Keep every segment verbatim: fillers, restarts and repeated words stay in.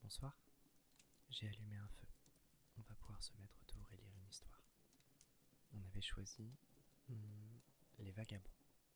Bonsoir, j'ai allumé un feu. On va pouvoir se mettre autour et lire une histoire. On avait choisi hmm, Les Vagabonds.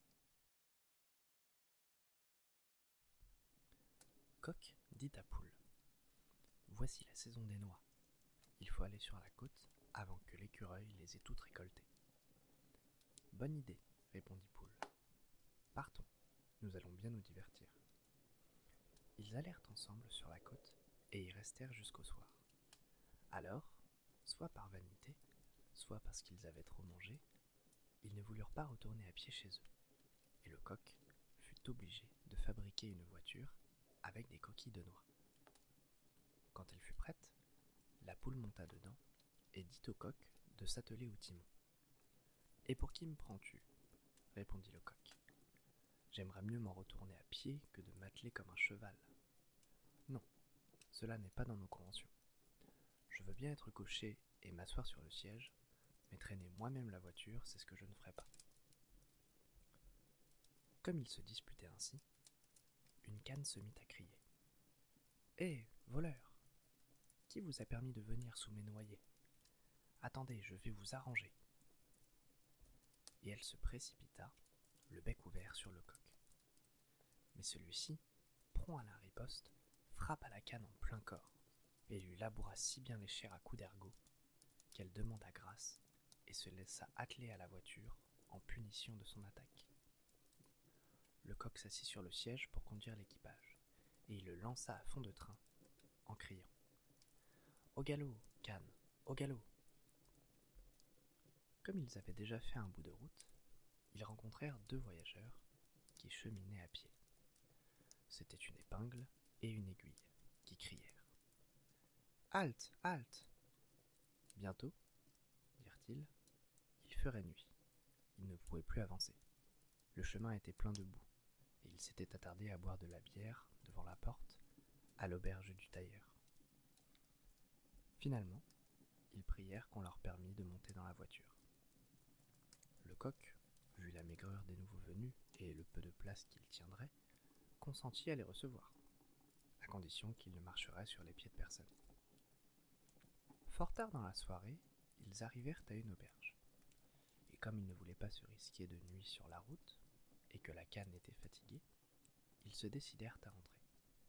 Coq dit à Poule: voici la saison des noix. Il faut aller sur la côte avant que l'écureuil les ait toutes récoltées. Bonne idée, répondit Poule. Partons, nous allons bien nous divertir. Ils allèrent ensemble sur la côte et y restèrent jusqu'au soir. Alors, soit par vanité, soit parce qu'ils avaient trop mangé, ils ne voulurent pas retourner à pied chez eux, et le coq fut obligé de fabriquer une voiture avec des coquilles de noix. Quand elle fut prête, la poule monta dedans et dit au coq de s'atteler au timon. « Et pour qui me prends-tu » répondit le coq. « J'aimerais mieux m'en retourner à pied que de m'atteler comme un cheval. »« Non, cela n'est pas dans nos conventions. Je veux bien être cocher et m'asseoir sur le siège, mais traîner moi-même la voiture, c'est ce que je ne ferai pas. » Comme ils se disputaient ainsi, une canne se mit à crier. « Hé, voleur! Qui vous a permis de venir sous mes noyers? Attendez, je vais vous arranger. » Et elle se précipita, le bec ouvert, sur le coq. Mais celui-ci, prompt à la riposte, frappa la canne en plein corps et lui laboura si bien les chairs à coups d'ergot qu'elle demanda grâce et se laissa atteler à la voiture en punition de son attaque. Le coq s'assit sur le siège pour conduire l'équipage et il le lança à fond de train en criant « Au galop, canne, au galop !» Comme ils avaient déjà fait un bout de route, ils rencontrèrent deux voyageurs qui cheminaient à pied. C'était une épingle et une aiguille qui crièrent « Halte, halte !» Bientôt, dirent-ils, il ferait nuit. Ils ne pouvaient plus avancer. Le chemin était plein de boue et ils s'étaient attardés à boire de la bière devant la porte à l'auberge du tailleur. Finalement, ils prièrent qu'on leur permît de monter dans la voiture. Le coq, vu la maigreur des nouveaux venus et le peu de place qu'il tiendrait, consentit à les recevoir, à condition qu'ils ne marcheraient sur les pieds de personne. Fort tard dans la soirée, ils arrivèrent à une auberge, et comme ils ne voulaient pas se risquer de nuit sur la route, et que la canne était fatiguée, ils se décidèrent à entrer.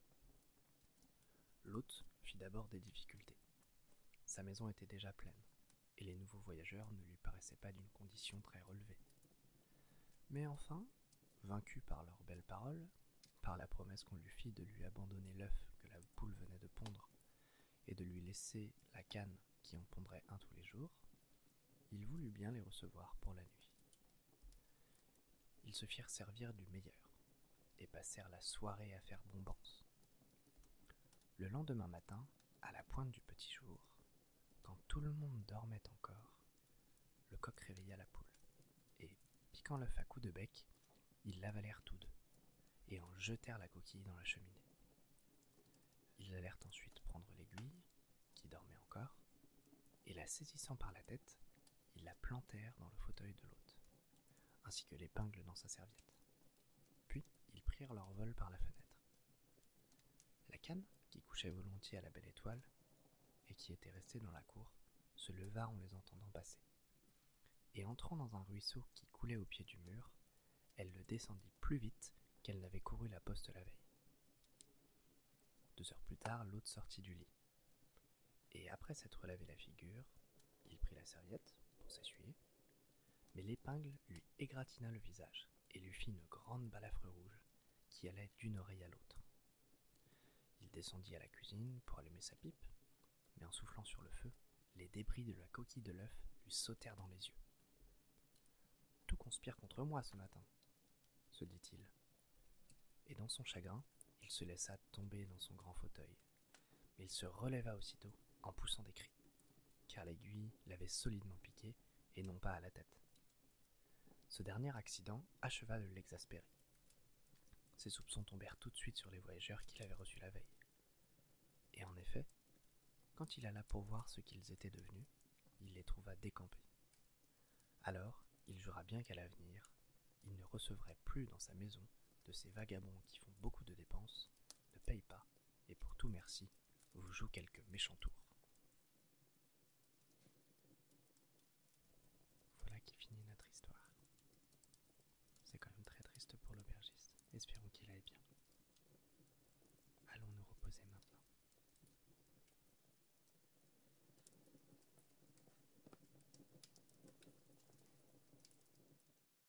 L'hôte fit d'abord des difficultés. Sa maison était déjà pleine, et les nouveaux voyageurs ne lui paraissaient pas d'une condition très relevée. Mais enfin, vaincus par leurs belles paroles, par la promesse qu'on lui fit de lui abandonner l'œuf que la poule venait de pondre, et de lui laisser la canne qui en pondrait un tous les jours, il voulut bien les recevoir pour la nuit. Ils se firent servir du meilleur, et passèrent la soirée à faire bombance. Le lendemain matin, à la pointe du petit jour, quand tout le monde dormait encore, le coq réveilla la poule, et, piquant l'œuf à coups de bec, ils l'avalèrent tous deux, et en jetèrent la coquille dans la cheminée. Ils allèrent ensuite prendre l'aiguille, qui dormait encore, et la saisissant par la tête, ils la plantèrent dans le fauteuil de l'hôte, ainsi que l'épingle dans sa serviette. Puis ils prirent leur vol par la fenêtre. La canne, qui couchait volontiers à la belle étoile, et qui était restée dans la cour, se leva en les entendant passer. Et entrant dans un ruisseau qui coulait au pied du mur, elle le descendit plus vite qu'elle n'avait couru la poste la veille. Deux heures plus tard, l'hôte sortit du lit. Et après s'être lavé la figure, il prit la serviette pour s'essuyer, mais l'épingle lui égratigna le visage et lui fit une grande balafre rouge qui allait d'une oreille à l'autre. Il descendit à la cuisine pour allumer sa pipe, mais en soufflant sur le feu, les débris de la coquille de l'œuf lui sautèrent dans les yeux. « Tout conspire contre moi ce matin, » se dit-il. Et dans son chagrin, il se laissa tomber dans son grand fauteuil. Mais il se releva aussitôt en poussant des cris, car l'aiguille l'avait solidement piqué et non pas à la tête. Ce dernier accident acheva de l'exaspérer. Ses soupçons tombèrent tout de suite sur les voyageurs qu'il avait reçus la veille. Et en effet, quand il alla pour voir ce qu'ils étaient devenus, il les trouva décampés. Alors, il jura bien qu'à l'avenir, il ne recevrait plus dans sa maison de ces vagabonds qui font beaucoup de dépenses, ne payent pas, et pour tout merci, joue quelques méchants tours.